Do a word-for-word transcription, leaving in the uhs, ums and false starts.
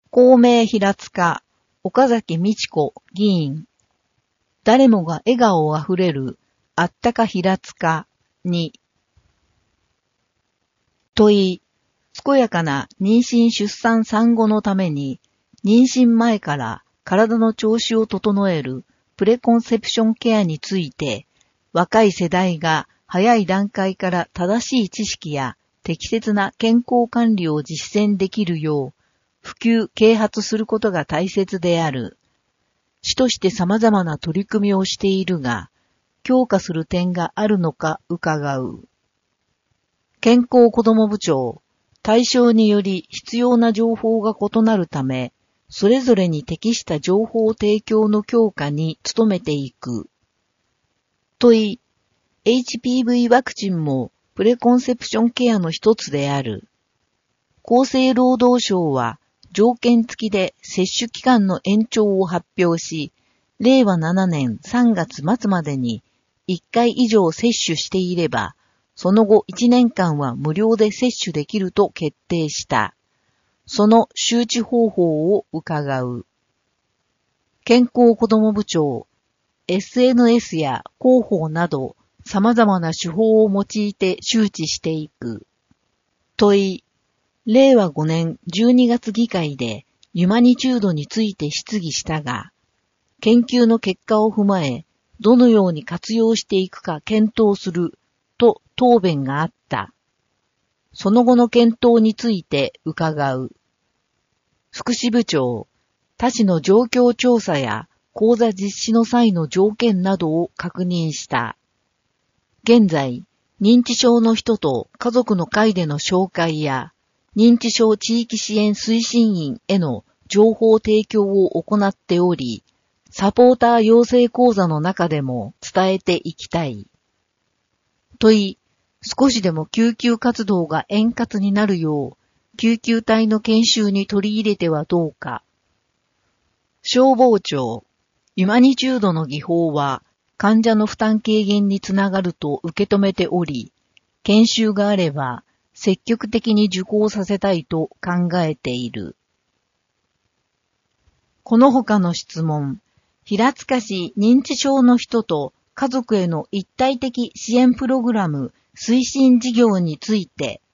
公明平塚、岡崎美智子議員。誰もが笑顔あふれる、あったか平塚に。問い、健やかな妊娠出産産後のために、妊娠前から体の調子を整えるプレコンセプションケアについて、若い世代が早い段階から正しい知識や適切な健康管理を実践できるよう、普及・啓発することが大切である。市として様々な取り組みをしているが、強化する点があるのか伺う。健康子ども部長、対象により必要な情報が異なるため、それぞれに適した情報提供の強化に努めていく。問い、エイチピーブイ ワクチンもプレコンセプションケアの一つである。厚生労働省は条件付きで接種期間の延長を発表し、れいわななねんさんがつ末までにいっかい以上接種していれば、その後いちねんかんは無料で接種できると決定した。その周知方法を伺う。健康子ども部長、エスエヌエス や広報など様々な手法を用いて周知していく。問い、れいわごねんじゅうにがつ議会でユマニチュードについて質疑したが、研究の結果を踏まえ、どのように活用していくか検討すると答弁があった。その後の検討について伺う。福祉部長、他市の状況調査や講座実施の際の条件などを確認した。現在、認知症の人と家族の会での紹介や、認知症地域支援推進員への情報提供を行っており、サポーター養成講座の中でも伝えていきたい。問い、少しでも救急活動が円滑になるよう、救急隊の研修に取り入れてはどうか。消防庁、ユマニチュードの技法は患者の負担軽減につながると受け止めており、研修があれば積極的に受講させたいと考えている。この他の質問、平塚市認知症の人と家族への一体的支援プログラム推進事業について、